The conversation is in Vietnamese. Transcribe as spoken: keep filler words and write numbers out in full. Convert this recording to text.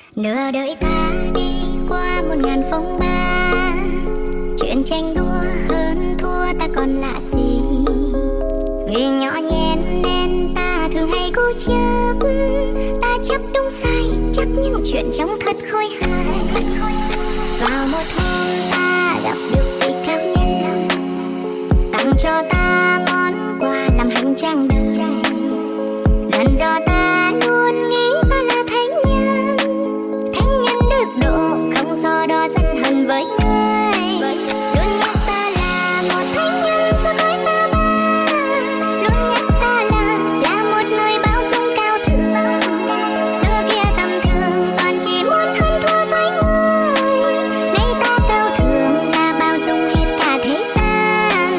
Nửa đời ta đi qua một ngàn phong ba, chuyện tranh đua hơn thua ta còn lạ gì. Vì nhỏ nhen nên ta thường hay cố chấp, ta chấp đúng sai, chấp những chuyện trong thật khôi hài. Vào một hôm ta gặp được vị cao nhân, tặng cho ta